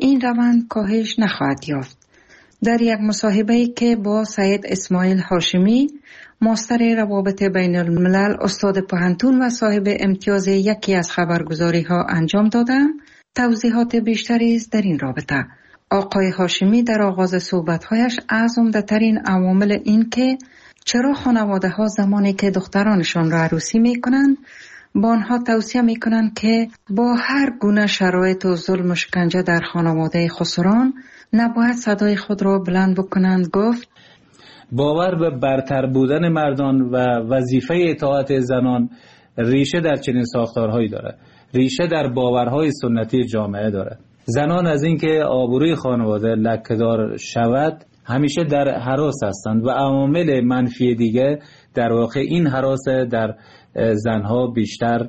این روند کاهش نخواهد یافت. در یک مصاحبه‌ای که با سید اسماعیل هاشمی، ماستر روابط بین الملل، استاد پوهنتون و صاحب امتیاز یکی از خبرگزاری‌ها انجام دادم، توضیحات بیشتری است در این رابطه. آقای هاشمی در آغاز صحبت‌هایش از عمده‌ترین عوامل این که چرا خانواده‌ها زمانی که دخترانشان را عروسی می‌کنند با آنها توصیه می‌کنند که با هر گونه شرایط و ظلم و شکنجه در خانواده خسران نباید صدای خود را بلند بکنند، گفت باور به برتر بودن مردان و وظیفه اطاعت زنان ریشه در چنین ساختارهایی دارد. ریشه در باورهای سنتی جامعه دارد. زنان از اینکه آبروی خانواده لکه‌دار شود همیشه در هراس هستند و عوامل منفی دیگه در واقع این هراس در زنها بیشتر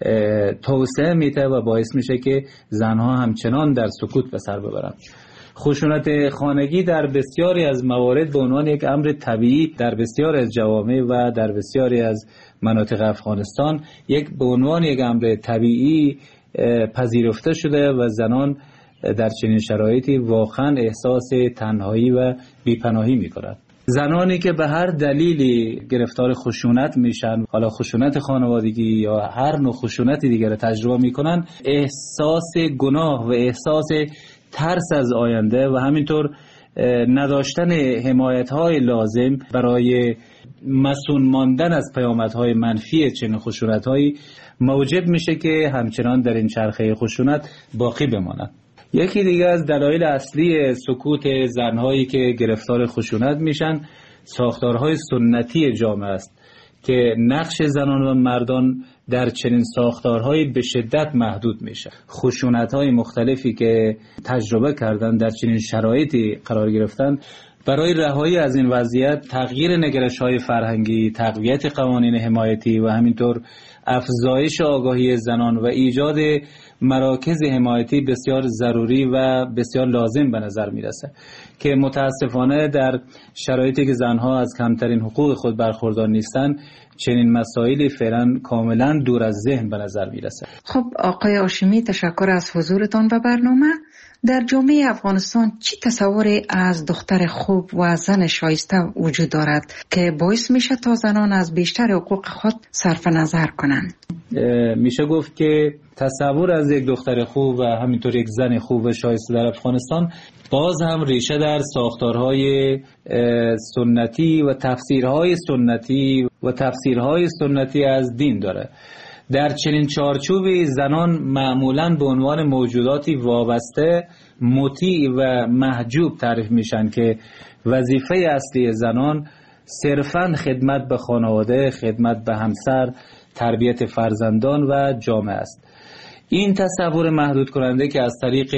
توسعه میده و باعث میشه که زنها همچنان در سکوت به سر ببرند. خشونت خانگی در بسیاری از موارد به عنوان یک امر طبیعی در بسیاری از جوامع و در بسیاری از مناطق افغانستان به عنوان یک امر طبیعی پذیرفته شده و زنان در چنین شرایطی واقعا احساس تنهایی و بیپناهی می‌کنند. زنانی که به هر دلیلی گرفتار خشونت میشن، حالا خشونت خانوادگی یا هر نوع خشونت دیگر را تجربه میکنن، احساس گناه و احساس ترس از آینده و همینطور نداشتن حمایت‌های لازم برای مسئول ماندن از پیامدهای منفی چنین خشونت‌هایی موجب میشه که همچنان در این چرخه خشونت باقی بمانند. یکی دیگه از دلایل اصلی سکوت زنهایی که گرفتار خشونت میشن ساختارهای سنتی جامعه است که نقش زنان و مردان در چنین ساختارهایی به شدت محدود میشه. خشونت‌های مختلفی که تجربه کردن در چنین شرایطی قرار گرفتن، برای رهایی از این وضعیت تغییر نگرش‌های فرهنگی، تقویت قوانین حمایتی و همینطور افزایش آگاهی زنان و ایجاد مراکز حمایتی بسیار ضروری و بسیار لازم به نظر میرسه که متاسفانه در شرایطی که زنها از کمترین حقوق خود برخوردار نیستن چنین مسائلی فعلا کاملا دور از ذهن به نظر میرسه. خب آقای هاشمی، تشکر از حضورتان و برنامه. در جامعه افغانستان چی تصوری از دختر خوب و زن شایسته وجود دارد که باعث میشه تا زنان از بیشتر حقوق خود صرف نظر کنند؟ میشه گفت که تصور از یک دختر خوب و همینطور یک زن خوب و شایسته در افغانستان باز هم ریشه در ساختارهای سنتی و تفسیرهای سنتی از دین داره. در چنین چارچوبی زنان معمولاً به عنوان موجوداتی وابسته، مطیع و محجوب تعریف میشن که وظیفه اصلی زنان صرفاً خدمت به خانواده، خدمت به همسر، تربیت فرزندان و جامعه است. این تصور محدود کننده که از طریق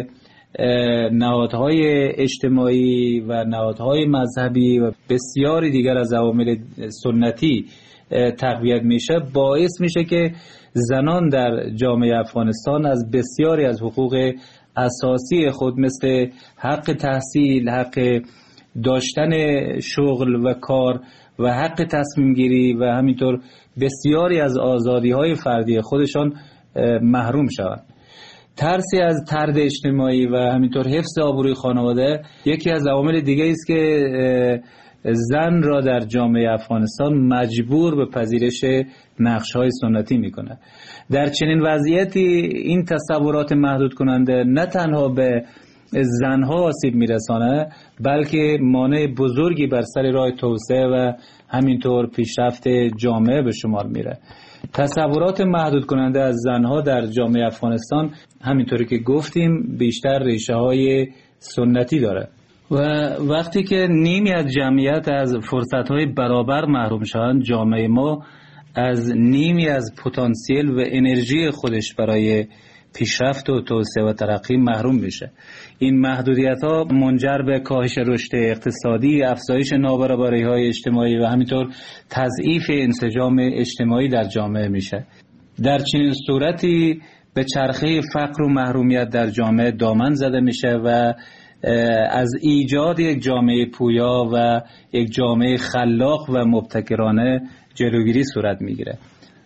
نهادهای اجتماعی و نهادهای مذهبی و بسیاری دیگر از عوامل سنتی تقویت میشه، باعث میشه که زنان در جامعه افغانستان از بسیاری از حقوق اساسی خود مثل حق تحصیل، حق داشتن شغل و کار و حق تصمیم گیری و همینطور بسیاری از آزادی‌های فردی خودشان محروم شوند. ترسی از طرد اجتماعی و همینطور حفظ آبروی خانواده یکی از عوامل دیگه است که زن را در جامعه افغانستان مجبور به پذیرش نقش‌های سنتی میکنه. در چنین وضعیتی این تصورات محدود کننده نه تنها به زنها آسیب میرسانه، بلکه مانع بزرگی بر سر راه توسعه و همینطور پیشرفت جامعه به شمار میره. تصورات محدود کننده از زنها در جامعه افغانستان همینطوری که گفتیم بیشتر ریشه های سنتی داره و وقتی که نیمی از جمعیت از فرصت‌های برابر محروم شوند، جامعه ما از نیمی از پتانسیل و انرژی خودش برای پیشرفت و توسعه و ترقی محروم میشه. این محدودیت‌ها منجر به کاهش رشد اقتصادی، افزایش نابرابری‌های اجتماعی و همینطور تضعیف انسجام اجتماعی در جامعه میشه. در چنین صورتی به چرخه فقر و محرومیت در جامعه دامن زده میشه و از ایجاد یک جامعه پویا و یک جامعه خلاق و مبتکرانه جلوگیری صورت میگیره.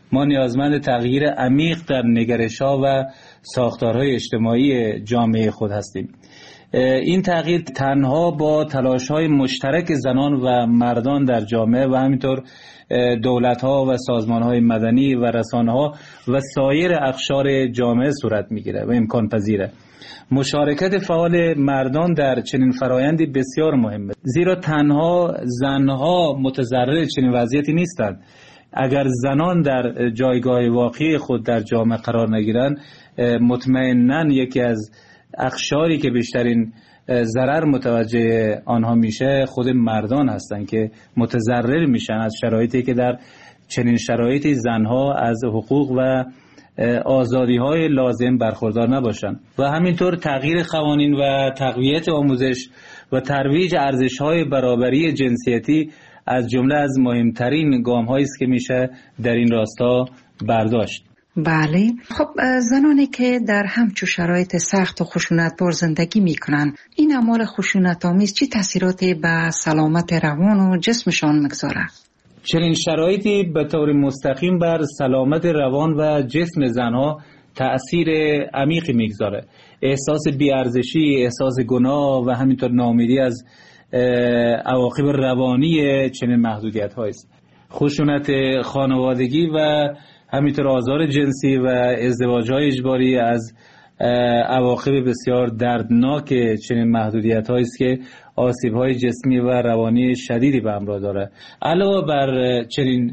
ما نیازمند تغییر عمیق در نگرش‌ها و ساختارهای اجتماعی جامعه خود هستیم. این تغییر تنها با تلاش‌های مشترک زنان و مردان در جامعه و همینطور دولت‌ها و سازمان‌های مدنی و رسانه‌ها و سایر اقشار جامعه صورت می‌گیره و امکان پذیره. مشارکت فعال مردان در چنین فرایندی بسیار مهمه، زیرا تنها زنها متضرر چنین وضعیتی نیستند. اگر زنان در جایگاه واقعی خود در جامعه قرار نگیرند، مطمئناً یکی از اقشاری که بیشترین ضرر متوجه آنها میشه خود مردان هستند که متضرر میشن از شرایطی که در چنین شرایطی زنها از حقوق و آزادی‌های لازم برخوردار نباشند. و همینطور تغییر قوانین و تقویت آموزش و ترویج ارزش‌های برابری جنسیتی از جمله از مهمترین گام‌هایی است که میشه در این راستا برداشت. بله، خب زنانی که در همچو شرایط سخت و خشونت‌بار زندگی میکنن، این اعمال خشونت‌آمیز چه تأثیراتی به سلامت روان و جسمشان میگذاره؟ چنین شرایطی به طور مستقیم بر سلامت روان و جسم زنها تأثیر عمیقی میگذاره. احساس بی‌ارزشی، احساس گناه و همینطور ناامیدی از عواقب روانی چنین محدودیت‌هایی است. خشونت خانوادگی و همینطور آزار جنسی و ازدواج‌های اجباری از عواقب بسیار دردناک چنین محدودیت‌هایی است که آسیب‌های جسمی و روانی شدیدی به همراه داره. علاوه بر چنین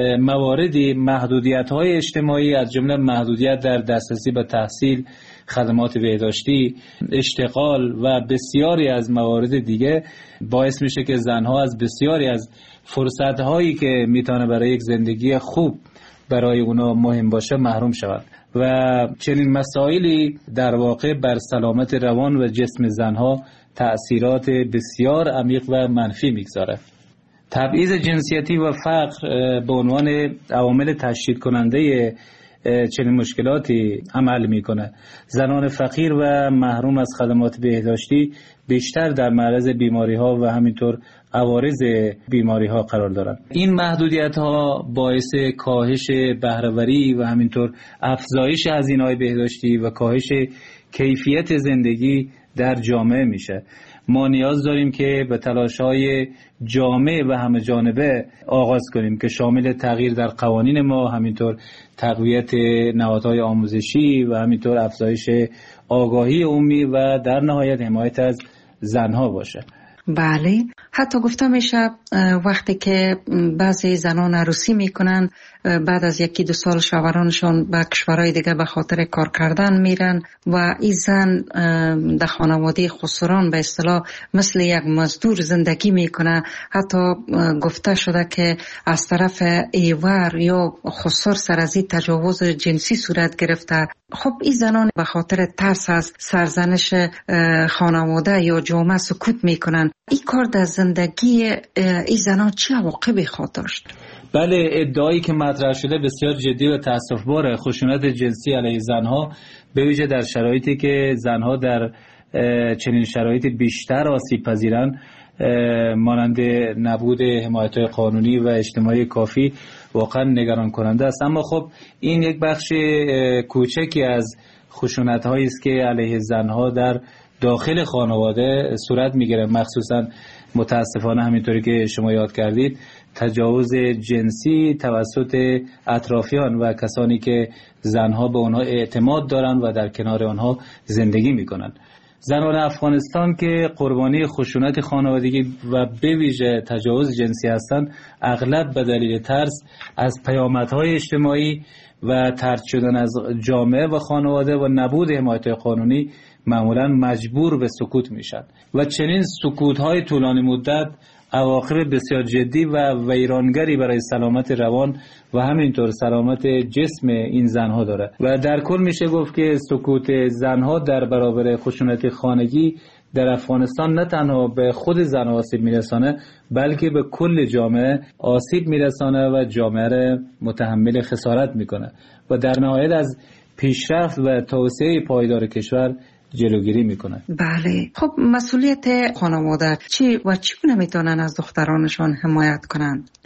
مواردی، محدودیت‌های اجتماعی از جمله محدودیت در دسترسی به تحصیل، خدمات بهداشتی، اشتغال و بسیاری از موارد دیگه باعث میشه که زنها از بسیاری از فرصت‌هایی که میتونه برای یک زندگی خوب برای اونا مهم باشه محروم شود و چنین مسائلی در واقع بر سلامت روان و جسم زنها تأثیرات بسیار عمیق و منفی میگذاره. تبعیض جنسیتی و فقر به عنوان عوامل تشدید کننده چنین مشکلاتی عمل میکنه. زنان فقیر و محروم از خدمات بهداشتی بیشتر در معرض بیماری ها و همینطور عوارض بیماری ها قرار دارند. این محدودیت ها باعث کاهش بهره‌وری و همینطور افزایش هزینه‌های بهداشتی و کاهش کیفیت زندگی در جامعه میشه. ما نیاز داریم که به تلاش‌های جامع و همه جانبه آغاز کنیم که شامل تغییر در قوانین ما، همینطور تقویت نهادهای آموزشی و همینطور افزایش آگاهی عمومی و در نهایت حمایت از زنها باشه. بله، حتی گفته میشه وقتی که بعضی زنان عروسی میکنن، بعد از 1-2 سال شوهرانشان به کشورهای دیگه به خاطر کار کردن میرن و این زن در خانواده خسران به اصطلاح مثل یک مزدور زندگی میکنه. حتی گفته شده که از طرف ایور یا خسر سر از این تجاوز جنسی صورت گرفته. خب این زنان به خاطر ترس از سرزنش خانواده یا جامعه سکوت میکنن. این کار در زندگی این زنان چه عواقبی خواهد داشت؟ بله، ادعایی که مطرح شده بسیار جدی و تأسف‌باره. خشونت جنسی علیه زنها به ویژه در شرایطی که زنها در چنین شرایطی بیشتر آسیب پذیرن، مانند نبود حمایت‌های قانونی و اجتماعی کافی، واقعا نگران کننده است. اما خب این یک بخش کوچکی از خشونت‌هایی است که علیه زنها در داخل خانواده صورت میگیره، مخصوصا متاسفانه همینطوری که شما یاد کردید تجاوز جنسی توسط اطرافیان و کسانی که زنها به آنها اعتماد دارن و در کنار آنها زندگی میکنن. زنان افغانستان که قربانی خشونت خانوادگی و به ویژه تجاوز جنسی هستند، اغلب به دلیل ترس از پیامدهای اجتماعی و طرد شدن از جامعه و خانواده و نبود حمایت قانونی معمولا مجبور به سکوت میشن و چنین سکوت‌های طولانی مدت عواقب بسیار جدی و ویرانگری برای سلامت روان و همینطور سلامت جسم این زنها داره و در کل میشه گفت که سکوت زنها در برابر خشونت خانگی در افغانستان نه تنها به خود زنها آسیب میرسانه، بلکه به کل جامعه آسیب میرسانه و جامعه را متحمل خسارت میکنه و در نهایت از پیشرفت و توسعه پایدار کشور جلوگیری میکنه. بله، خب مسئولیت خانواده چی و چگونه میتونن از دخترانشان حمایت کنند؟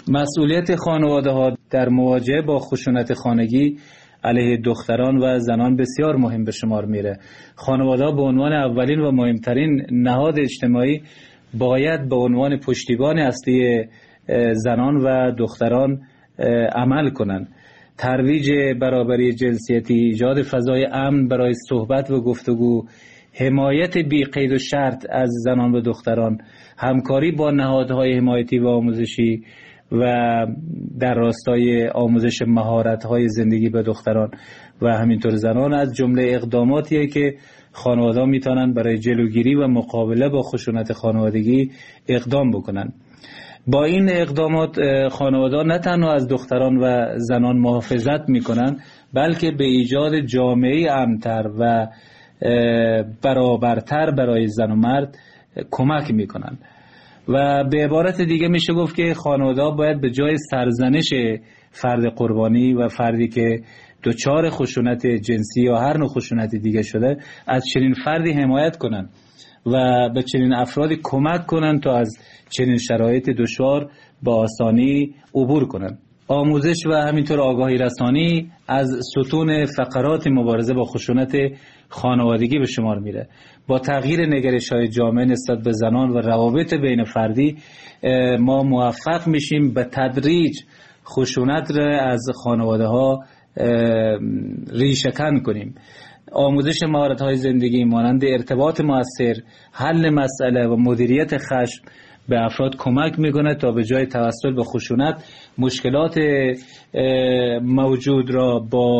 مسئولیت خانواده ها در مواجهه با خشونت خانگی علیه دختران و زنان بسیار مهم به شمار میره. خانواده ها به عنوان اولین و مهمترین نهاد اجتماعی باید به عنوان پشتیبان اصلی زنان و دختران عمل کنند. ترویج برابری جنسیتی، ایجاد فضای امن برای صحبت و گفتگو، حمایت بی قید و شرط از زنان و دختران، همکاری با نهادهای حمایتی و آموزشی و در راستای آموزش مهارت‌های زندگی به دختران و همینطور زنان از جمله اقداماتیه که خانواده‌ها میتونن برای جلوگیری و مقابله با خشونت خانوادگی اقدام بکنن. با این اقدامات خانواده‌ها نه تنها از دختران و زنان محافظت میکنن، بلکه به ایجاد جامعه امن‌تر و برابرتر برای زن و مرد کمک میکنن. و به عبارت دیگه میشه گفت که خانواده‌ها باید به جای سرزنش فرد قربانی و فردی که دچار خشونت جنسی یا هر نوع خشونت دیگه شده از چنین فردی حمایت کنن و به چنین افرادی کمک کنن تا از چنین شرایط دشوار با آسانی عبور کنن. آموزش و همینطور آگاهی رسانی از ستون فقرات مبارزه با خشونت خانوادگی به شمار میره. با تغییر نگرش‌های جامعه نسبت به زنان و روابط بین فردی ما موفق میشیم به تدریج خشونت را از خانواده ها ریشه‌کن کنیم. آموزش مهارت‌های زندگی مانند ارتباط مؤثر، حل مسئله و مدیریت خشم به افراد کمک میکنه تا به جای توسل به خشونت مشکلات موجود را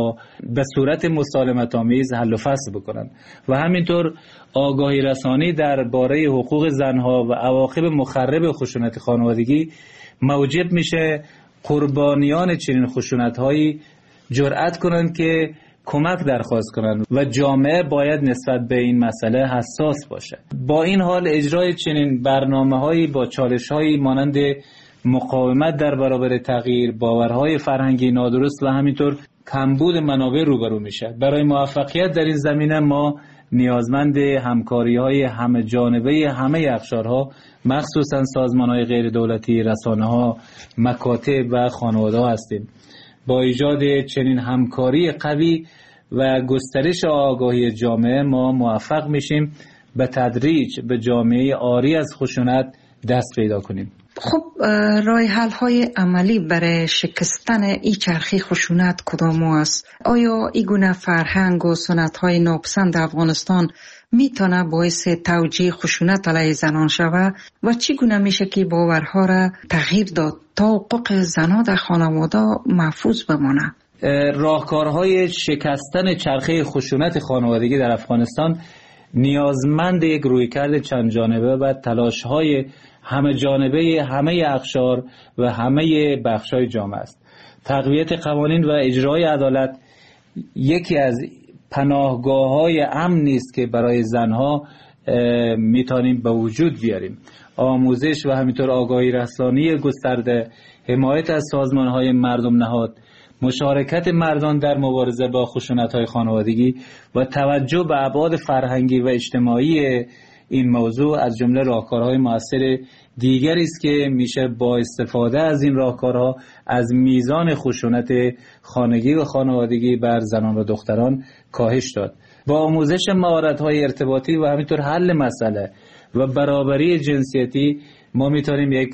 به صورت مسالمت آمیز حل و فصل بکنن. و همینطور آگاهی رسانی درباره حقوق زنها و عواقب مخرب خشونت خانوادگی موجب میشه قربانیان چنین خشونت‌هایی جرأت کنند که کمک درخواست کنند و جامعه باید نسبت به این مسئله حساس باشه. با این حال اجرای چنین برنامه‌هایی با چالش‌هایی مانند مقاومت در برابر تغییر، باورهای فرهنگی نادرست و همینطور کمبود منابع روبرو میشه. برای موفقیت در این زمینه ما نیازمند همکاری‌های همه جانبه همه اقشارها، مخصوصاً سازمان‌های غیر دولتی، رسانه‌ها، مکاتب و خانواده‌ها هستیم. با ایجاد چنین همکاری قوی و گسترش آگاهی جامعه ما موفق میشیم به تدریج به جامعه عاری از خشونت دست پیدا کنیم. خب راه حل های عملی برای شکستن این چرخه خشونت کدام است؟ آیا این گونه فرهنگ و سنت های ناپسند افغانستان میتونه باعث توجیه خشونت علیه زنان شود و چگونه میشه که باورها را تغییر داد تا حقوق زنان در خانواده محفوظ بمانه؟ راهکارهای شکستن چرخه خشونت خانوادگی در افغانستان نیازمند یک رویکرد چند جانبه و تلاش‌های همه جانبه همه اقشار و همه بخش‌های جامعه است. تقویت قوانین و اجرای عدالت یکی از پناهگاه‌های امن نیست که برای زنها میتونیم به وجود بیاریم. آموزش و همینطور آگاهی رسانی گسترده، حمایت از سازمان‌های مردم نهاد، مشارکت مردان در مبارزه با خشونت‌های خانوادگی و توجه به ابعاد فرهنگی و اجتماعی این موضوع از جمله راهکارهای مؤثر دیگری است که میشه با استفاده از این راهکارها از میزان خشونت خانگی و خانوادگی بر زنان و دختران کاهش داد. با آموزش مهارت‌های ارتباطی و همینطور حل مسئله و برابری جنسیتی ما میتونیم یک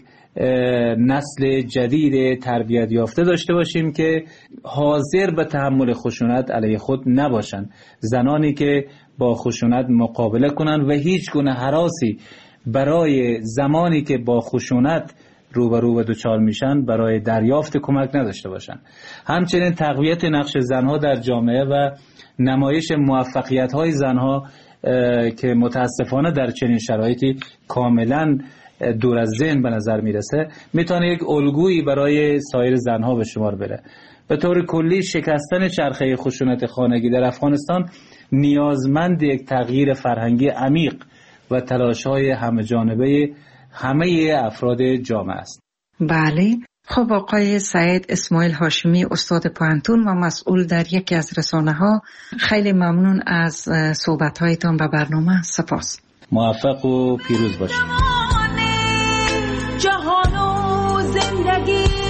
نسل جدید تربیت یافته داشته باشیم که حاضر به تحمل خشونت علیه خود نباشند. زنانی که با خشونت مقابله کنند و هیچ گونه هراسی برای زمانی که با خشونت روبرو و دچار میشن برای دریافت کمک نداشته باشند. همچنین تقویت نقش زنها در جامعه و نمایش موفقیت‌های زنها که متاسفانه در چنین شرایطی کاملاً دور از ذهن به نظر میرسه میتونه یک الگویی برای سایر زنها به شمار بره. به طور کلی شکستن چرخه خشونت خانگی در افغانستان نیازمند یک تغییر فرهنگی عمیق و تلاش‌های همه جانبه همه افراد جامعه است. بله. خب آقای سعید اسماعیل هاشمی، استاد پوهنتون و مسئول در یکی از رسانه‌ها، خیلی ممنون از صحبت‌هایتان و برنامه. سپاس. موفق و پیروز باشید. جهان و زندگی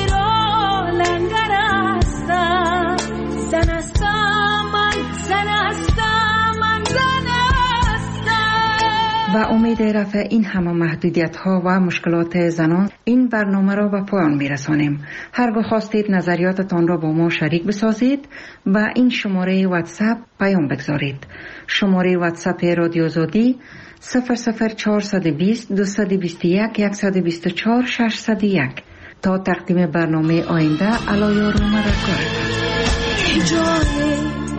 و امید رفع این همه محدودیت ها و مشکلات زنان این برنامه را به پایان می رسانیم. هرگاه خواستید نظریاتتان را با ما شریک بسازید و این شماره واتساپ پیام بگذارید. شماره واتساپ رادیو آزادی 00420 221 124 601. تا تقدیم برنامه آینده علایار و مددکارتان. جای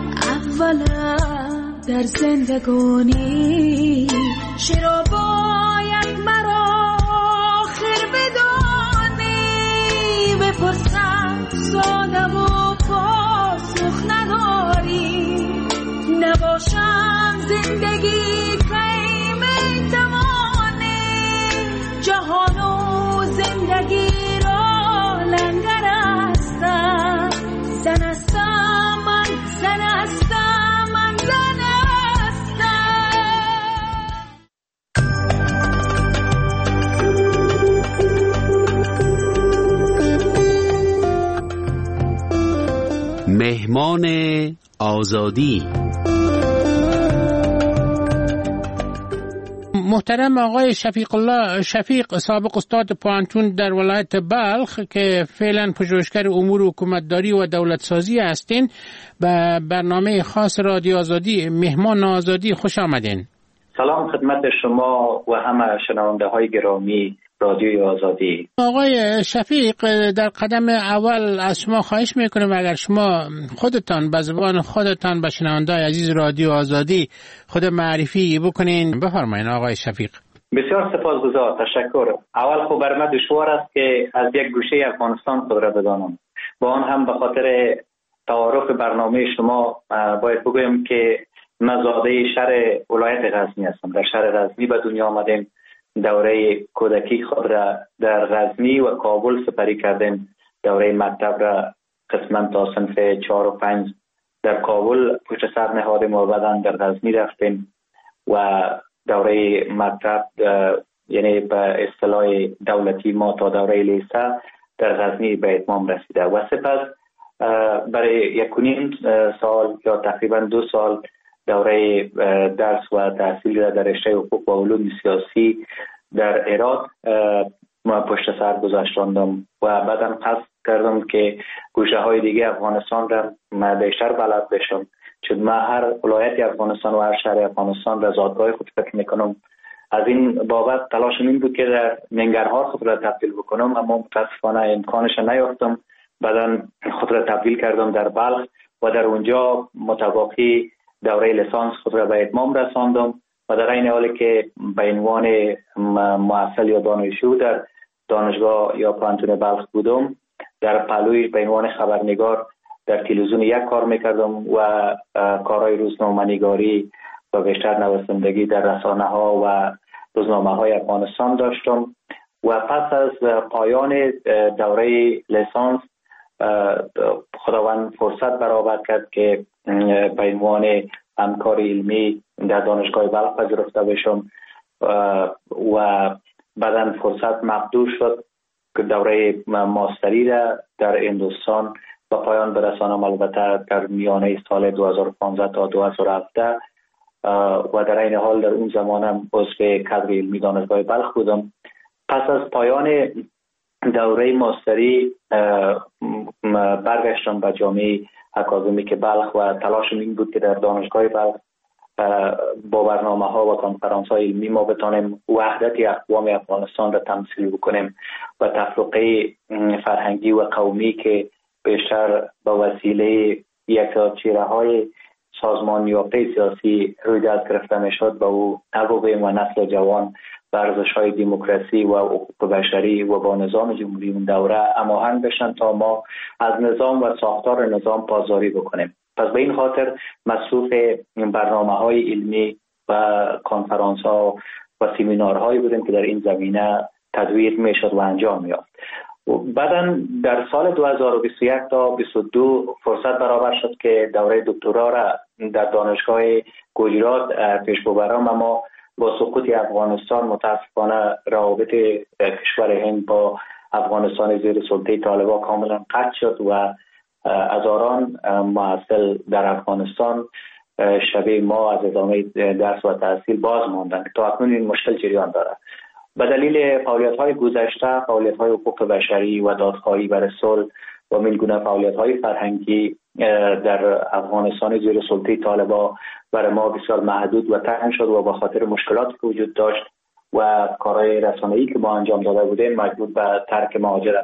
اولم در زندگانی چرا باید مرا آخر بدانی؟ بپرسم ساده و پاسخ نداری. نباشم زندگی قیم تمانی. جهان و زندگی را لنگر هستم. زن هستم من، زن هستم من، زن هستم. مهمان آزادی. محترم آقای شفیق سابق استاد پوانتون در ولایت بلخ که فعلا پژوهشگر امور حکومتداری و دولت سازی هستین، به برنامه خاص رادیو آزادی مهمان آزادی خوش آمدین. سلام خدمت شما و همه شنونده های گرامی رادیوی آزادی. آقای شفیق، در قدم اول از شما خواهش میکنم اگر شما خودتان به زبان خودتان به شنونده عزیز رادیو آزادی خود معرفی بکنین. بفرمایید آقای شفیق. بسیار سپاسگزار، تشکر. اول خب بر من دشوار است که از یک گوشه افغانستان خود را بدانم. با آن هم به خاطر تعارف برنامه شما باید بگویم که من زاده شهر ولایت غزنی هستم. در شهر غزنی به دنیا آمدیم. دوره کودکی خود را در غزنی و کابل سپری کردیم. دوره مکتب را قسما تا صنف 4 و 5 در کابل پشت سر نهادیم و بعدا در غزنی رفتیم و دوره مکتب یعنی به اصطلاح دولتی ما تا دوره لیسه در غزنی به اتمام رسیده و سپس برای 1.5 سال یا تقریبا 2 سال دوره درس و تحصیل را در رشته حقوق و علوم سیاسی در هرات ما پشت سر گذاشتم و بعدم قصد کردم که گوشه های دیگه افغانستان را من بیشتر بلد بشم، چون من هر ولایت افغانستان و هر شهر افغانستان را زادگاه خود فکر میکنم. از این بابت تلاشم این بود که در ننگرهار خود را تبدیل بکنم، اما متاسفانه امکانش نیافتم. بعدا خود را تبدیل کردم در بلخ و در اونجا متواقی دوره لیسانس خود را به اتمام رساندم و در این حالی که به عنوان محصل یا دانشجو در دانشگاه یا پوانتون بلخ بودم، در پهلوی به عنوان خبرنگار در تلویزیون یک کار میکردم و کارهای روزنامه‌نگاری و بیشتر نویسندگی در رسانه ها و روزنامه های افغانستان داشتم و پس از پایان دوره لیسانس خداوند فرصت برآورد کرد که به عنوان همکار علمی در دانشگاه بلخ پذیرفته بشم و بعداً فرصت مقدور شد که دوره ماستری را در هندوستان به پایان برسانم، البته در میانه سال 2015 تا 2017 و در این حال در اون زمانم عضو کادر علمی دانشگاه بلخ بودم. پس از پایان دوره ماستری برگشتم به جامعه اکادمیک بلخ و تلاشم این بود که در دانشگاه بلخ با برنامه ها و کنفرانس های علمی ما بتانیم وحدت اقوام افغانستان را تمثیل بکنیم و تفرقه فرهنگی و قومی که بیشتر با وسیله یک چهره های سازمان یافته سیاسی روی دست گرفته میشد با او نبویم و نسل جوان ورزش های دموکراسی و حقوق بشری و با نظام جمهوری اون دوره هماهنگ بشن تا ما از نظام و ساختار نظام پاسداری بکنیم. پس به این خاطر مصروف برنامه های علمی و کنفرانس ها و سمینارهایی بودیم که در این زمینه تدویر میشد و انجام یافت. بعداً در سال 2021 تا 22 فرصت برابر شد که دوره دکترا را در دانشگاه گجرات پیش ببرم، اما با سقوط افغانستان متاسفانه روابط کشور هند با افغانستان زیر سلطه طالبان کاملا قطع شد و هزاران محصل در افغانستان شبیه ما از ادامه درس و تحصیل باز ماندن. تا اکنون این مشکل جریان داره. به دلیل فعالیت‌های گذشته، فعالیت‌های حقوق بشری و دادخواهی برای صلح و میلگونه فعالیت‌های فرهنگی در افغانستان زیر سلطه طالبان برای ما بسیار محدود و تنگ شد و به خاطر مشکلاتی که وجود داشت و کارهای رسانه‌ای که ما انجام داده بودیم مجبور به ترک مهاجرت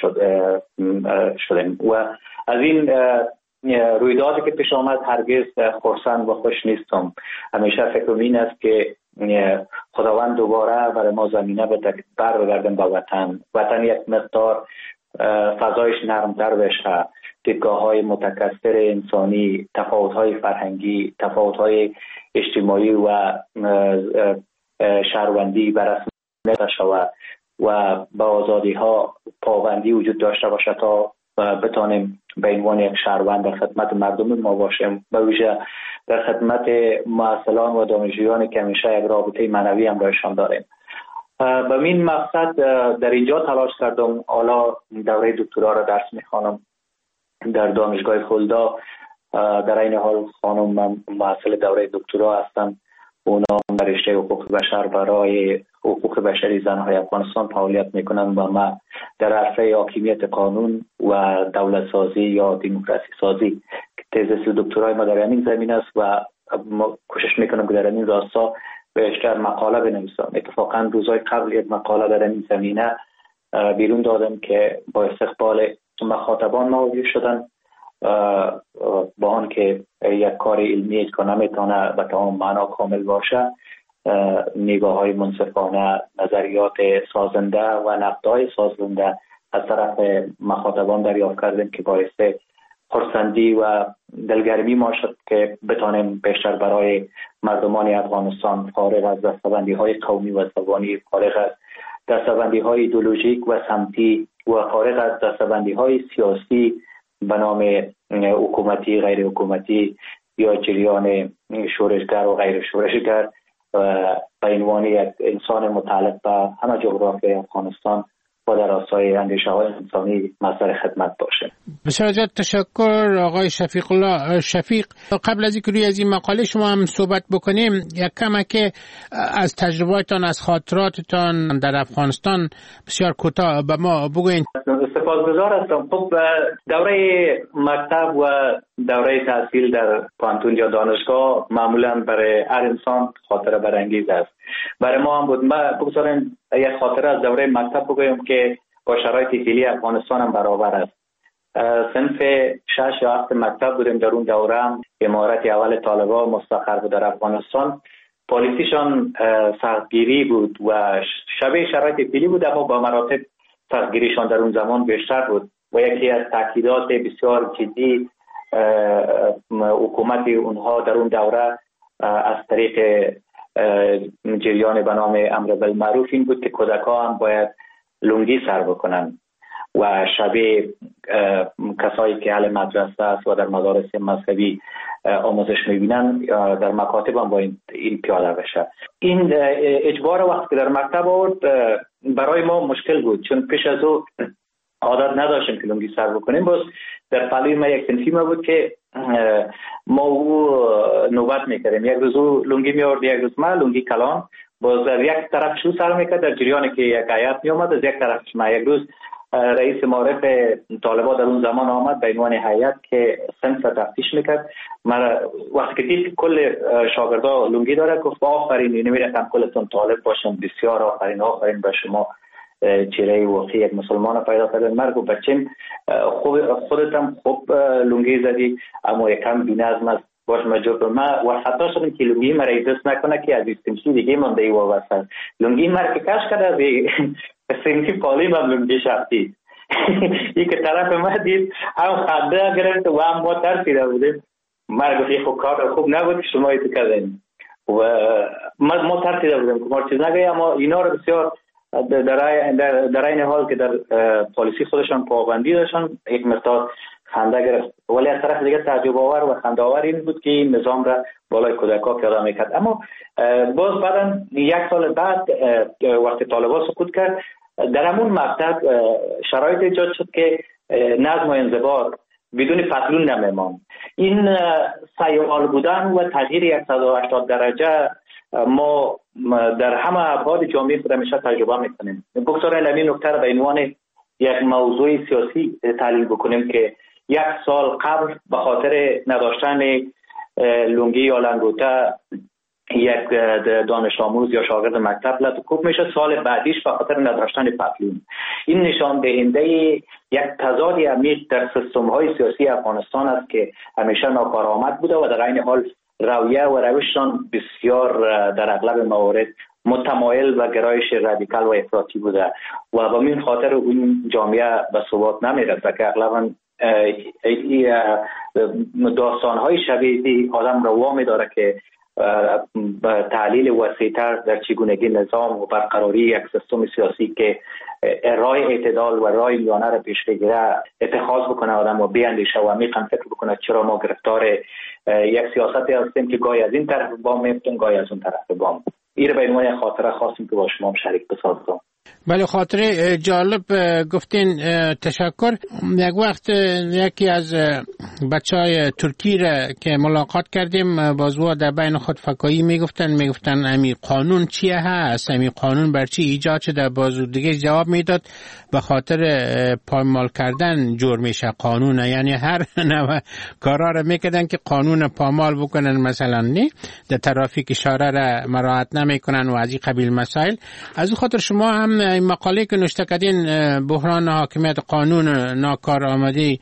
شدیم و از این رویدادی که پیش آمد هرگز خرسند و خوش نیستم. همیشه فکرم این است که خداوند دوباره برای ما زمینه برگردیم به وطن یک مقدار فضایش نرمتر بشه، دیدگاه‌های متکثر انسانی، تفاوت‌های فرهنگی، تفاوت‌های اجتماعی و شهروندی بررسی شود و با آزادی‌ها پابندی وجود داشته باشه تا بتانیم به عنوان یک شهروند در خدمت مردم ما باشیم، به ویژه در خدمت معلمان و دانشجویانی که همیشه یک رابطه معنوی هم برایشان داریم. به این مقصد در اینجا تلاش کردم. حالا دوره دکترا را درس میخوانم در دانشگاه خلدا. در این حال خانم محصل دوره دکترا هستم. اونا در رشته حقوق بشر برای حقوق بشری زنهای افغانستان فعالیت میکنن و ما در عرصه حاکمیت قانون و دولت سازی یا دموکراسی سازی. تزس دکترای ما در همین زمین است و ما کوشش میکنم که در این راستا بیشتر مقاله بنویسم. اتفاقا روزهای قبل یک مقاله در این زمینه بیرون دادم که با استقبال مخاطبان مواجه شدن، با آن که یک کار علمی که نمیتونه به تمام معنا کامل باشه، نگاه های منصفانه، نظریات سازنده و نقدهای سازنده از طرف مخاطبان دریافت کردیم که باعث خرسندی و دلگرمی ما شد که بتانیم بیشتر برای مردمان افغانستان فارغ از دستبندی های قومی و زبانی، فارغ از دستبندی های ایدئولوژیک و سمتی و فارغ از دستبندی های سیاسی به نام حکومتی، غیر حکومتی یا جریان شورشگر و غیر شورشگر به عنوان یک انسان متعلق به همه جغرافیای افغانستان و در راستای اندیشه های انسانی مصدر خدمت باشه. بسیار زیاد تشکر آقای شفیق الله شفیق. قبل از اینکه روی از این مقاله شما هم صحبت بکنیم، یک کمک از تجربه‌تان، از خاطراتتان در افغانستان بسیار کوتاه به ما بگوین. سپاسگزار هستم. خب دوره مکتب و دوره تحصیل در پانتون یا دانشگاه معمولا برای هر انسان خاطره برانگیز است. برای ما هم بود. من بگذارم یک خاطره از دوره مکتب بگویم که با شرایط فعلی افغانستان هم برابر است. صنف 6 یا 7 مکتب بودیم. در اون دوره هم امارت اول طالبان مستقر بود در افغانستان. پالیسیشان سختگیری بود و شبیه شرایط فعلی بود، اما با مراتب سختگیریشان در اون زمان بیشتر بود و یکی از تاکیدات بسیار جدی حکومت اونها در اون دوره از طریق جریان به نام امر بالمعروف این بود که کودکان هم باید لنگی سر بکنن و شبیه کسایی که اهل مدرسه است و در مدارس مذهبی آموزش میبینن در مکاتب هم با این پیاده بشه. این اجبار وقتی که در مکتب آورد برای ما مشکل بود، چون پیش از او عادت نداشتیم که لنگی سر بکنیم. باز در پهلوی ما یک صنفی ما بود که ما او نوبت میکردیم، یک روز او لنگی میآورد، یک روز ما لنگی کلان. باز در یک طرف شو سر میکرد در جریانی که یک هیئت میومد، از یک طرفش ما. یک روز رئیس معارف طالبان در اون زمان آمد به عنوان هیئت که صنف تفتیش میکرد. من وقتی که دید کل شاگردا لنگی داره گفت آفرین، نمیرفتم کلتون طالب باشم، بسیار آفرین به شما، چهره واقعی یک مسلمان پیدا کردن. مرگ و بچم خودتم خوب لنگی زدی، اما یکم بی‌نظم است، باش مجبور ما و خطا شدم که لنگی مرا دست نکنه که از استمشی دیگه مونده ای واسه لنگی مرا که کش کرده سنتی پالی من لنگی شخصی این که طرف ما دید هم خنده گرفت و هم ما ترسیده بودیم. مرا گفت خب کار خوب نبود که شما ایتو کردین و ما ترسیده بودیم که ما چیز نگه. اما اینا رو بسیار در این حال که در پالیسی خودشان پابندی داشتن یک مقدار خنده گرفت، ولی از طرف دیگه تعجب آور و خنده آور این بود که این نظام را بالای کودک‌ها پیاده میکرد. اما باز بعدا یک سال بعد وقتی طالبان سقوط کرد، در همون مقطع شرایط ایجاد شد که نظم و انضباط بدون پتلون نمیمان. این سیال بودن و تغییر 180 درجه ما در همه ابعاد جامعه خود همیشه تجربه میکنیم. بگذارید این نکته را به عنوان یک موضوع سیاسی تحلیل بکنیم که 1 سال قبل به خاطر نداشتن لنگی یا لنگوته یک دانش آموز یا شاگرد مکتب لطکوب میشه، سال بعدیش به خاطر نداشتن پتلون. این نشان دهنده یک تضاد عمیق در سیستم های سیاسی افغانستان است که همیشه ناکارآمد بوده و در عین حال رویه و روششان بسیار در اغلب موارد متمایل و گرایش رادیکال و افراطی بوده و به این خاطر اون جامعه به ثبات نمیرسه که اغلبا داستان‌های شبیه آدم رو وامی داره که تحلیل وسیع‌تر در چگونگی نظام و برقراری یک سیستم سیاسی که راه اعتدال و راه میانه را پیش بگیره اتخاذ بکنه آدم و بیاندیشه و عمیقاً فکر بکنه چرا ما گرفتار یک سیاستی هستیم که گاهی از این طرف بام میفتیم گاهی از اون طرف بام. این به عنوان خاطره خواستیم که با شما هم شریک بسازم. بله، خاطره جالب گفتین، تشکر. یک وقت یکی از بچهای ترکی را که ملاقات کردیم بازوا در بین خود فکایی میگفتن امی قانون چیه هست، امی قانون بر چی ایجاد شده. بازو دیگه جواب میداد به خاطر پایمال کردن جور میشه قانون، یعنی هر نوع کارا را میکردن که قانون پامال بکنن، مثلا نه در ترافیک اشاره را مراعات نمیکنن و از این قبیل مسائل. از خاطر شما هم این مقاله که نوشته کردین بحران حاکمیت قانون ناکارآمدی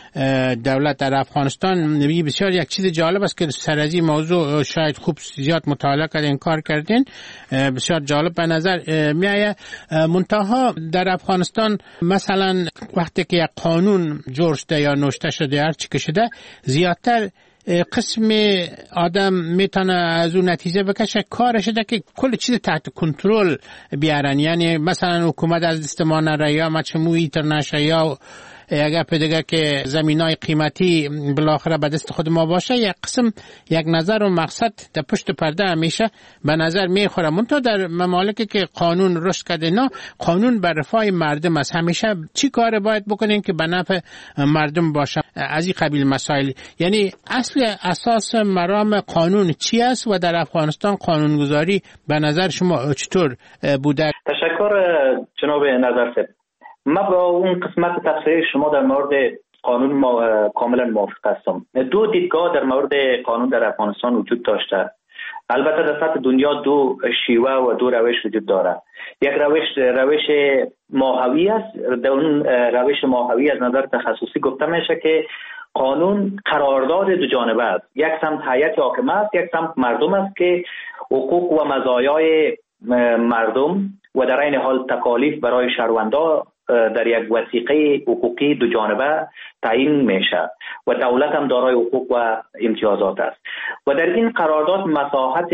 دولت در افغانستان، بسیار یک چیز جالب است که سر از این موضوع شاید خوب زیاد مطالعه کردین، کار کردین، بسیار جالب به نظر میآید. منتها در افغانستان مثلا وقتی که یک قانون جور شده یا نوشته شده هر چی که شده، زیادتر قسم آدم میتونه از اون نتیجه بکشه کارش ده که کل چیز تحت کنترل بیارن. یعنی مثلا حکومت از دست ما نره یا مجموعی ترنشه یا اگر پیدگه که زمینای قیمتی بالاخره به دست خود ما باشه، یک قسم یک نظر و مقصد در پشت پرده همیشه به نظر میخوره. منتها در ممالکی که قانون رشد کرده، نه قانون بر رفاه مردم است. همیشه چی کار باید بکنین که به نفع مردم باشه، از این قبیل مسائل. یعنی اصل اساس مرام قانون چی است و در افغانستان قانونگذاری به نظر شما چطور بوده؟ تشکر جناب نظرسه. ما با اون قسمت تفسیر شما در مورد قانون کاملا موافق هستم. دو دیدگاه در مورد قانون در افغانستان وجود داشته. البته در سطح دنیا دو شیوه و دو روش وجود داره. یک روش ماهوی است. در اون روش ماهوی از نظر تخصصی گفته میشه که قانون قرارداد دو جانبه است. یک سمت هیئت حاکمه است، یک سمت مردم است که حقوق و مزایای مردم و در این حال تکالیف برای شهروندا در یک وثیقه حقوقی دو جانبه تعیین میشه و دولت هم دارای حقوق و امتیازات است و در این قرارداد مساحت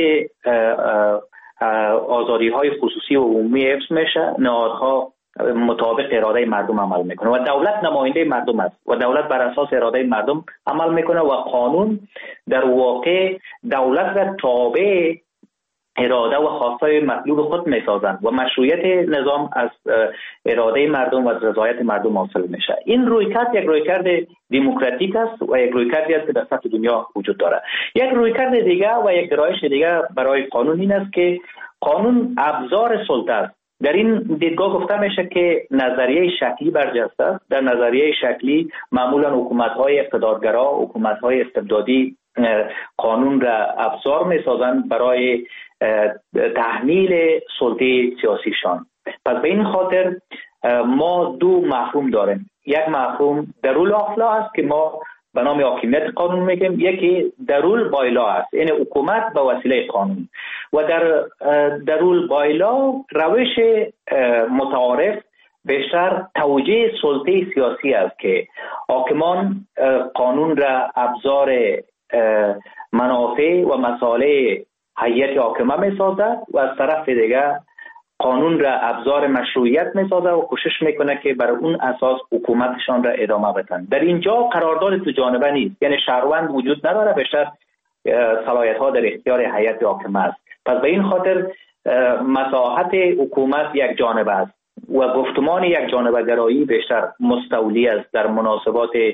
آزادی های خصوصی و عمومی حفظ میشه. نهادها مطابق اراده مردم عمل میکنه و دولت نماینده مردم است و دولت بر اساس اراده مردم عمل میکنه و قانون در واقع دولت را تابع اراده و خواستای مطلوب خود میسازند و مشروعیت نظام از اراده مردم و از رضایت مردم حاصل میشه. این رویکرد یک رویکرد دموکراتیک است و یک رویکردی است که در سطح دنیا وجود داره. یک رویکرد دیگه و یک گرایش دیگه برای قانون این است که قانون ابزار سلطه است. در این دیدگاه گفته میشه که نظریه شکلی برجسته است. در نظریه شکلی معمولا حکومت‌های اقتدارگرا، حکومت‌های استبدادی قانون را ابزار میسازند برای تحمیل سلطه سیاسیشان. پس به این خاطر ما دو مفهوم داریم. یک مفهوم درول آفلا است که ما به نام حاکمیت قانون میگیم، یکی درول بایلا است، یعنی حکومت به وسیله قانون. و در درول بایلا روش متعارف بیشتر توجیه سلطه سیاسی است که حاکمان قانون را ابزار منافع و مصالح هیئت حاکمه میسازد و از طرف دیگر قانون را ابزار مشروعیت میسازد و کوشش میکنه که بر اون اساس حکومتشان را ادامه بدن. در اینجا قرارداد دو جانبه نیست، یعنی شهروند وجود نداره، بیشتر صلاحیت ها در اختیار هیئت حاکمه است. پس به این خاطر مساحت حکومت یک جانبه است و گفتمان یک جانبه گرایی بیشتر مستولی است در مناسبات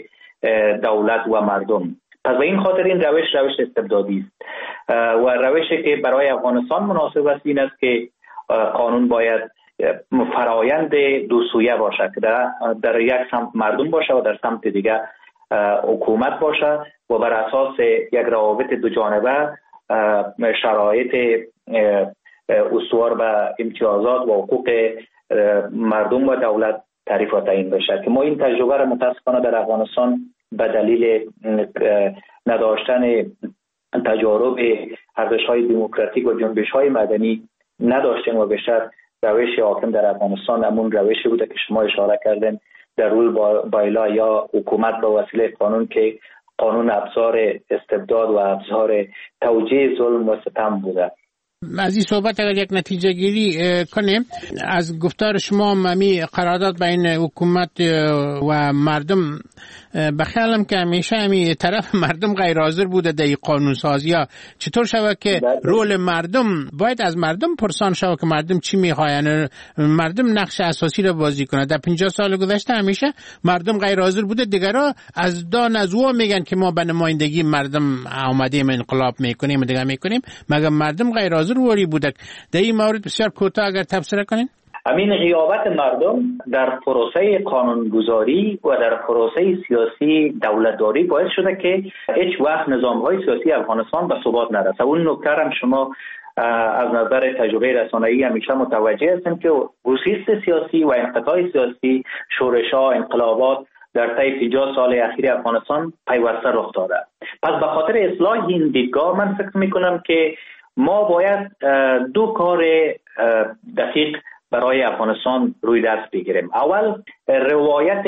دولت و مردم. پس به این خاطر این روش استبدادی است و روشی که برای افغانستان مناسب است این است که قانون باید فرایند دو سویه باشه که در یک سمت مردم باشه و در سمت دیگه حکومت باشه و بر اساس یک روابط دو جانبه شرایط استوار به امتیازات و حقوق مردم و دولت تعریف و تعیین بشه که ما این تجربه را متاسفانه در افغانستان به دلیل نداشتن تجارب ارزش‌های دموکراتیک و جنبش‌های مدنی نداشتیم و بیشتر روش حاکم در افغانستان همون روشی بوده که شما اشاره کردین در رول بایلا یا حکومت به وسیله قانون که قانون ابزار استبداد و ابزار توجیه ظلم و ستم بوده. از این صحبت اگر یک نتیجه گیری کنیم از گفتار شما ممی قرارداد بین حکومت و مردم بخیالم که همیشه همی طرف مردم غیر حاضر بوده در این قانون سازی ها. چطور شود که رول مردم باید از مردم پرسان شود که مردم چی میخواین، مردم نقش اساسی را بازی کنه. در 50 سال گذشته همیشه مردم غیر حاضر بوده، دیگرها از دان از او میگن که ما به نمایندگی مردم آمدیم انقلاب میکنیم و دیگه میکنیم، مگر مردم غیر حاضر وری بوده. در این مورد بسیار کوتاه اگر تبصره کنین. همین غیابت مردم در پروسه قانونگذاری و در پروسه سیاسی دولتداری باعث شده که هیچ وقت نظام‌های سیاسی افغانستان به ثبات نرسه. اون نکته هم شما از نظر تجربه رسانه‌ای همیشه متوجه هستیم که گسیست سیاسی و انقطاع سیاسی، شورش‌ها، انقلابات در طی 50 سال اخیر افغانستان پیوسته رخ داده. پس به خاطر اصلاح این دیدگاه من فکر می‌کنم که ما باید دو کار دقیق برای افغانستان روی دست بگیریم. اول روایت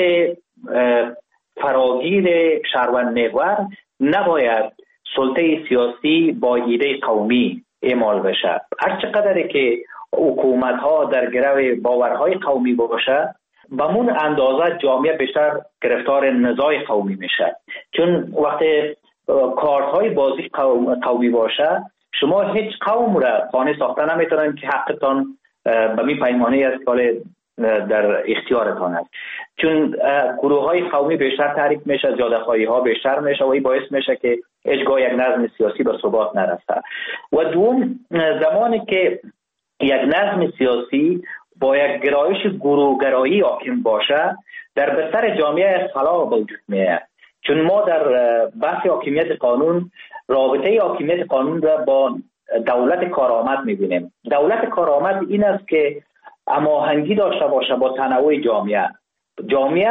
فراگیر شهروند محور نباید سلطه سیاسی با ایده قومی اعمال بشه. هر چقدر که حکومت ها در گرو باورهای قومی باشه به اون اندازه جامعه بیشتر گرفتار نزاع قومی میشه، چون وقتی کارت های بازی قومی باشه شما هیچ قوم را خانه ساخته نمیتونن که حقتان به می پیمانه است که در اختیارتان است، چون گروه های قومی بیشتر تحریک میشه، زیاده خواهی ها بیشتر میشه و این باعث میشه که هیچگاه یک نظم سیاسی به ثبات نرسه. و دوم، زمانی که یک نظم سیاسی با یک گرایش گروهگرایی حاکم باشه در بستر جامعه خلال به وجود میاد، چون ما در بحث حاکمیت قانون رابطه حاکمیت قانون را با دولت کارآمد می‌بینیم. دولت کارآمد این است که هماهنگی داشته باشه با تنوع جامعه. جامعه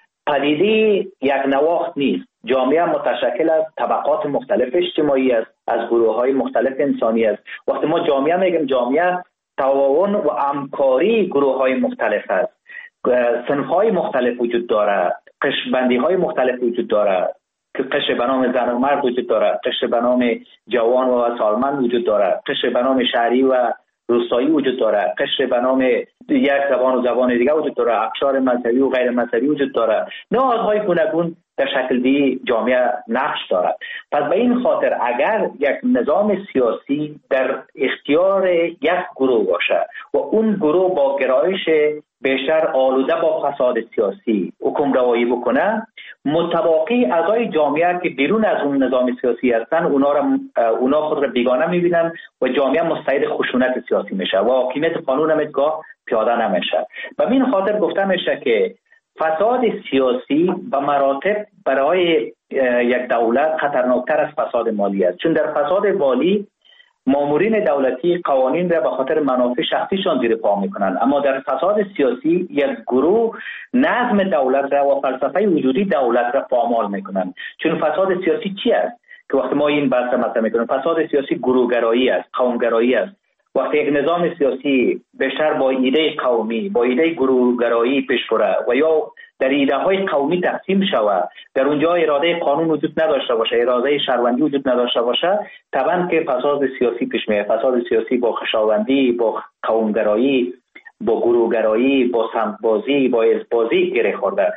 پدیده یک نواخت نیست. جامعه متشکل از طبقات مختلف اجتماعی است، از گروه‌های مختلف انسانی است. وقتی ما جامعه میگیم جامعه تعاون و همکاری گروه‌های مختلف است. صنف‌های مختلف وجود دارد، قشربندی‌های مختلف وجود دارد. که قشر به نام زن و مرد وجود دارد، قشر به نام جوان و سالمند وجود دارد، قشر به نام شهری و روستایی وجود دارد، قشر به نام یک زبان و زبان دیگه وجود دارد، اقشار مذهبی و غیر مذهبی وجود دارد. نهادهای گوناگون در شکل دی جامعه نقش دارد. پس به این خاطر اگر یک نظام سیاسی در اختیار یک گروه باشه و اون گروه با گرایش بیشتر آلوده با فساد سیاسی حکم روایی بکنه، متواقی اعضای جامعه که بیرون از اون نظام سیاسی هستن اونا خود را بیگانه میبینن و جامعه مستعد خشونت سیاسی میشه و حاکمیت قانون هم اتگاه پیاده نمیشه. به این خاطر گفته میشه که فساد سیاسی به مراتب برای یک دولت خطرناکتر از فساد مالی است، چون در فساد مالی مامورین دولتی قوانین را به خاطر منافع شخصیشان زیر پا میکنند، اما در فساد سیاسی یک گروه نظم دولت را و فلسفه وجودی دولت را پامال میکنند. چون فساد سیاسی چی است که وقتی ما این بحث مطرح میکنیم؟ فساد سیاسی گروهگرایی است، قومگرایی است. وقتی یک نظام سیاسی بیشتر با ایده قومی، با ایده گروهگرایی پیش بره و یا در ایده های قومی تقسیم شود، در اونجا اراده قانون وجود نداشته باشه، اراده شهروندی وجود نداشته باشه، طبعا که فساد سیاسی پیش میاد. فساد سیاسی با خویشاوندی، با قومگرایی، با گروهگرایی، با سمت‌بازی، با حزب‌بازی گره خورده.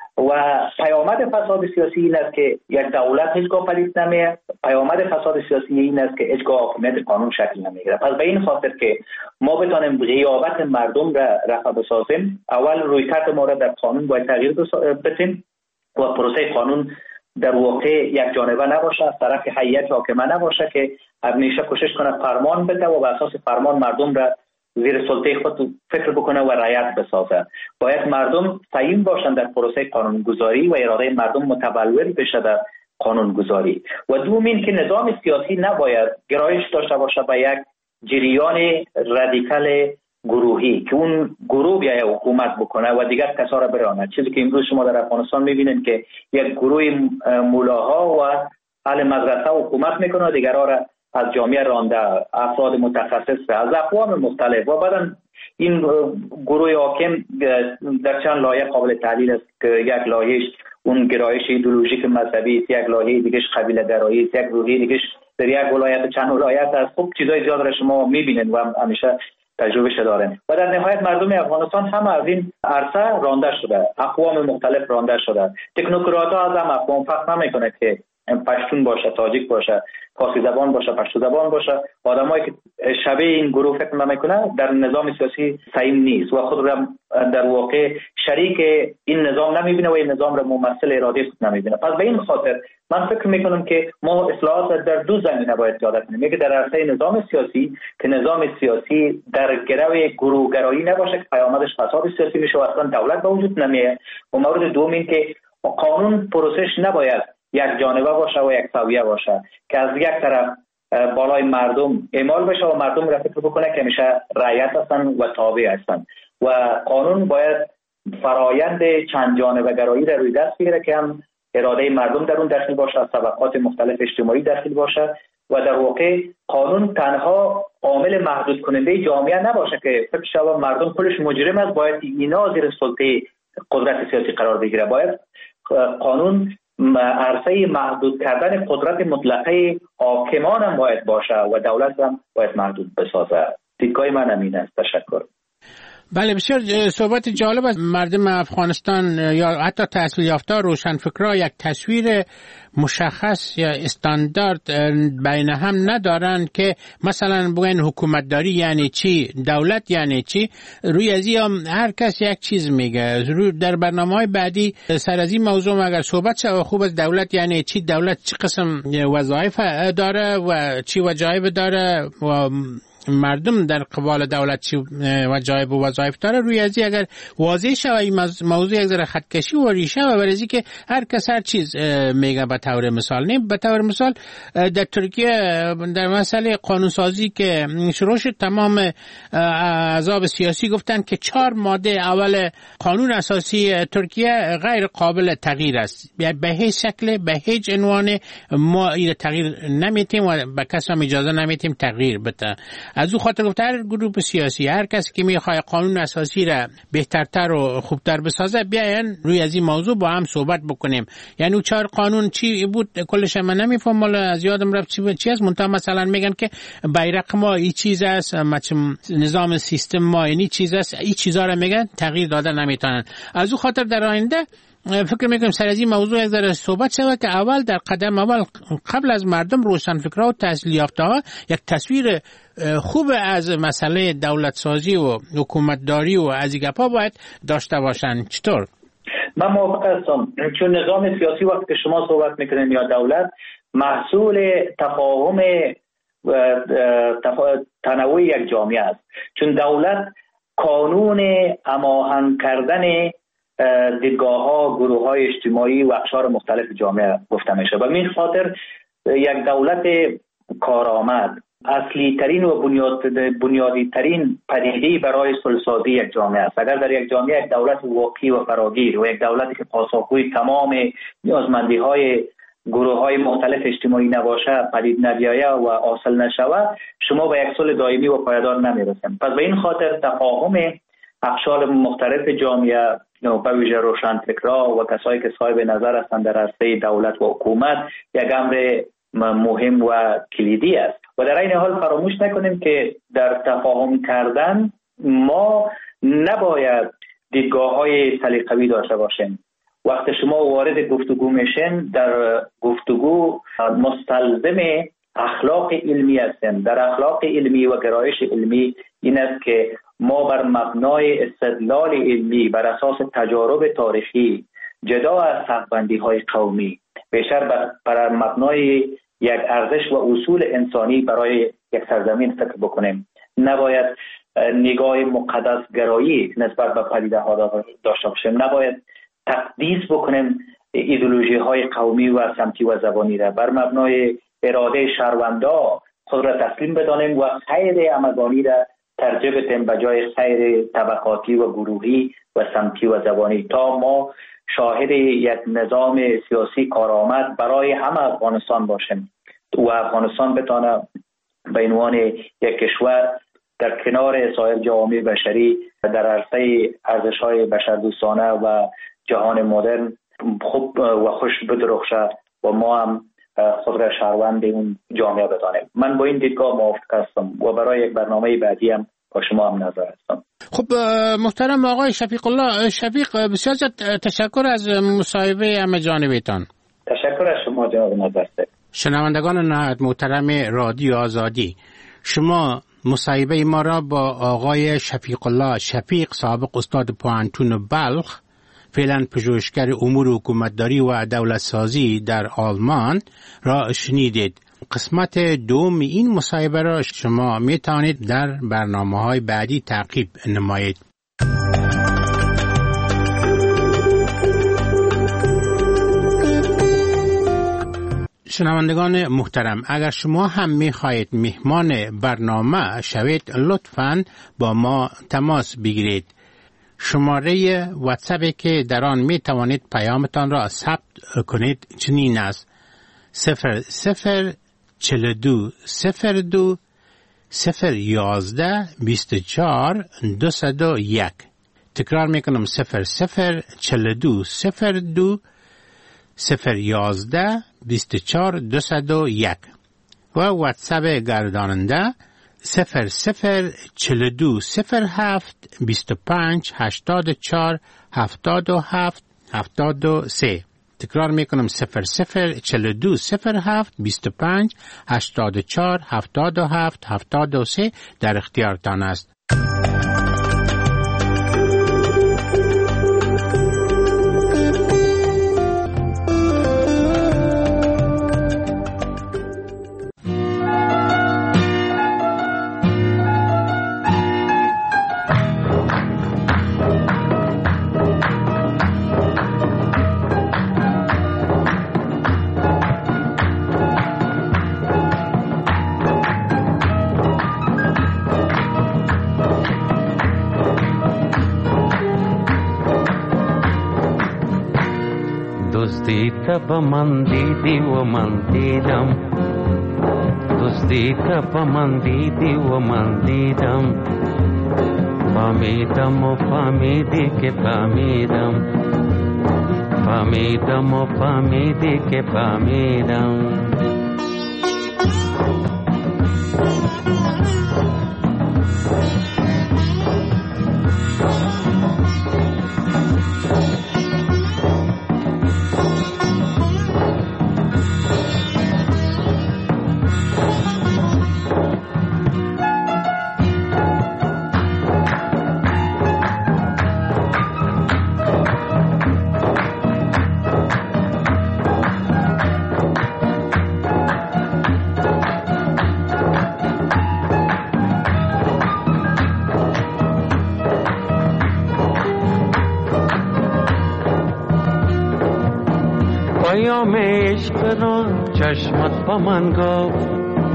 و پیامد فساد سیاسی این است که یک دولت هیچگاه پدید نمیاد. پیامد فساد سیاسی این است که هیچگاه حاکمیت قانون شکل نمیگیره. پس به این خاطر که ما بتانیم غیابت مردم را رفع بسازیم، اول رویکرد ما را در قانون باید تغییر بدیم و پروسه قانون در واقع یک جانبه نباشه، از طرف هیئت حاکمه نباشه که همیشه کوشش کنه فرمان بده و بر اساس فرمان مردم را زیر سلطه خود فکر بکنه و رعایت بسازه. باید مردم سعیم باشند در پروسه قانونگذاری و اراده مردم متبلور بشه در قانونگذاری. و دومین که نظام سیاسی نباید گرایش داشته باشه به یک جریان رادیکال گروهی که اون گروه بیاید حکومت بکنه و دیگر کسا را برانه. چیزی که امروز شما در افغانستان میبینید که یک گروه مولاها و اهل مدرسه حکومت میکنه و دیگرها را از جامعه رانده، افراد متخصص از اقوام مختلف. و بعدا این گروه حاکم در چند لایه قابل تحلیل است که یک لایهش اون گرایش ایدئولوژیک مذهبی است، یک لایه دیگهش قبیله گرایی است، یک لایه دیگهش در یک ولایت چند ولایت است. خب چیزای زیاد را شما میبینید و همیشه تجربه دارن. و در نهایت مردم افغانستان هم از این عرصه رانده شده، اقوام مختلف رانده شده. تکنوکرات‌ها از هم اقوام فرق نمیکنه که پشتون باشه، تاجیک باشه، فارسی زبان باشه، پشتو زبان باشه. آدمایی که شبیه این گروه فکر نمیکنه در نظام سیاسی سعیم نیست و خود را در واقع شریک این نظام نمیبینه و این نظام را ممثل اراده خود نمیبینه. پس به این خاطر من فکر میکنم که ما اصلاحات در دو زمینه باید پیاده کنیم. یکی در عرصه نظام سیاسی که نظام سیاسی در گرو گروه‌گرایی نباشه که پیامدش فساد سیاسی میشه و اصلا دولت به وجود نمیاد. و مورد دوم این که قانون پروسش نباید یک جانبه باشه و یک سویه باشه که از یک طرف بالای مردم اعمال بشه و مردم را فکر بکنه که میشه رعیت هستن و تابع هستن. و قانون باید فرایند چند جانبه گرایی را روی دست بگیره که هم اراده مردم در اون داخل باشه، از طبقات مختلف اجتماعی داخل باشه و در واقع قانون تنها عامل محدود کننده جامعه نباشه که فکر شود مردم کلش مجرم است باید اینا زیر سلطه قدرت سیاسی قرار بگیره. باید قانون عرصه محدود کردن قدرت مطلقه حاکمان هم باید باشه و دولت هم باید محدود بسازه. دیدگاه من همین است. تشکر. بله، بسیار صحبت جالب است. مردم افغانستان یا حتی تحصیل یافته روشنفکرها یک تصویر مشخص یا استاندارد بین هم ندارن که مثلا بگن حکومتداری یعنی چی، دولت یعنی چی. روی از این هر کس یک چیز میگه. در برنامه‌های بعدی سر از این موضوع اگر صحبت شود خوب است. دولت یعنی چی، دولت چه قسم وظایف داره و چی وظایف داره و مردم در قبال دولت چی وظایف و وظایف داره. روی ازی اگر واضح شود این موضوع یک ذره خطکشی و ریشه و برای که هر کس هر چیز میگه. به طور مثال به طور مثال در ترکیه در مسئله قانونسازی که شروع شد تمام احزاب سیاسی گفتن که 4 ماده اول قانون اساسی ترکیه غیر قابل تغییر است. به هیچ شکل به هیچ عنوان ما این تغییر نمیتیم و به کس هم اجازه نمیتیم تغییر بده. از او خاطر گفت هر گروه سیاسی هر کسی که میخواد قانون اساسی را بهترتر و خوبتر بسازه بیاین روی از این موضوع با هم صحبت بکنیم. یعنی 4 قانون چی بود کلش من نمیفهم، مال از یادم رفت چی است. منتها مثلا میگن که بیرق ما این چیز است، نظام سیستم ما این چیز است، این چیزا را میگن تغییر دادن نمیتونن. از او خاطر در آینده فکر میکنم سر از این موضوع یک ذره صحبت شود که اول در قدم اول قبل از مردم روشنفکرها و تحصیل یافته‌ها یک تصویر خوب از مسئله دولت سازی و حکومتداری و از این گپا باید داشته باشن. چطور؟ من موافق هستم، چون نظام سیاسی وقتی که شما صحبت میکنین یا دولت محصول تفاهم تنوع یک جامعه است. چون دولت قانون هماهنگ کردن دیدگاه‌ها، گروه‌های اجتماعی و اقشار مختلف جامعه گفته میشه. و این خاطر یک دولت کارآمد اصلی ترین و بنیادی ترین پدیده برای صلح‌سازی یک جامعه است. اگر در یک جامعه یک دولت واقعی و فراگیر و یک دولتی که پاسخگوی تمام نیازمندی‌های گروه‌های مختلف اجتماعی نباشه، پدید نیاید و حاصل نشود، شما به یک صلح دائمی و پایدار نمی‌رسید. پس به این خاطر تفاهم اقشار مختلف جامعه به ویژه روشنفکرها و کسایی که صاحب نظر هستند در عرصه دولت و حکومت یک امر مهم و کلیدی است. و در این حال فراموش نکنیم که در تفاهم کردن ما نباید دیدگاه‌های سلیقه‌ای داشته باشیم. وقتی شما وارد گفتگو میشین، در گفتگو مستلزم اخلاق علمی هستیم. در اخلاق علمی و گرایش علمی این است که ما بر مبنای استدلال علمی بر اساس تجارب تاریخی جدا از صف‌بندی های قومی، بیشتر بر مبنای یک ارزش و اصول انسانی برای یک سرزمین فکر بکنیم. نباید نگاه مقدس گرایی نسبت به پدیده ها داشته باشیم. نباید تقدیس بکنیم ایدئولوژی های قومی و سمتی و زبانی را. بر مبنای اراده شهروندا خود را تسلیم بدانیم و خیر همگانی را ترجیح بدیم به جای خیر طبقاتی و گروهی و سمتی و زبانی، تا ما شاهد یک نظام سیاسی کارآمد برای همه افغانستان باشیم و افغانستان بتانه به عنوان یک کشور در کنار سایر جوامع بشری در عرصه ارزش‌های بشردوستانه و جهان مدرن خوب و خوش بدرخشه و ما هم خود را شهروند اون جامعه بدانیم. من با این دیدگاه موافق هستم و برای یک برنامه بعدی هم با شما هم نظر هستم. خب محترم آقای شفیق الله، شفیق بسیار تشکر از مصاحبه همه جانبتان. تشکر از شما جناب نظرسه. شنوندگان نهایت محترم رادیو آزادی، شما مصاحبه ما را با آقای شفیق الله شفیق، سابق استاد پوهنتون بلخ، فعلا پژوهشگر امور حکومتداری و دولت سازی در آلمان را شنیدید. قسمت دوم این مصاحبه را شما می توانید در برنامه‌های بعدی تعقیب نمایید. شنوندگان محترم، اگر شما هم می خواهید مهمان برنامه شوید، لطفاً با ما تماس بگیرید. شماره واتساپی که در آن می توانید پیامتان را ثبت کنید چنین است: 0042 02 011 24 201. تکرار می کنم: 0042 02 011 24 201 و واتساپ گرداننده 0042 07 25 84 77 73. تکرار میکنم: 0042 07 25 84 77 73 در اختیارتان است. تب من دیدی و من دیدم، دوستی تب من دیدی و من دیدم، فهمیدم و فهمیدی که فهمیدم، فهمیدم و فهمیدی که فهمیدم. پیام عشق را چشمت با من گفت،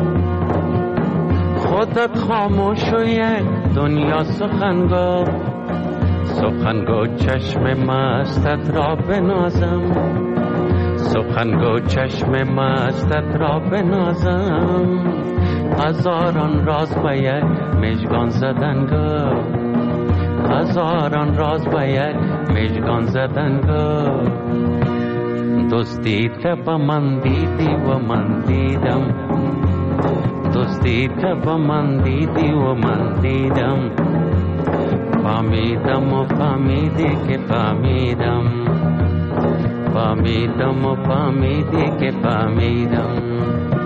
خودت خاموش و یک دنیا سخن گفت، سخن گو چشم مستت را بنازم، سخن گو چشم مستت را بنازم، هزاران راز به یک مژگان زدن گفت، هزاران راز به یک مژگان زدن گفت. دوستی تب من دیدی و من دیدم، دوستی تب من دیدی و من دیدم، فهمیدم و فهمیدی که فهمیدم، فهمیدم و فهمیدی که فهمیدم.